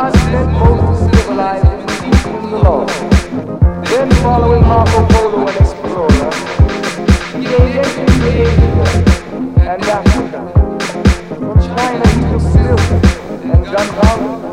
God sent Moses civilizing, teaching the law. Then following Marco Polo, an explorer, he entered into Asia and Africa. From China to silk and gunpowder.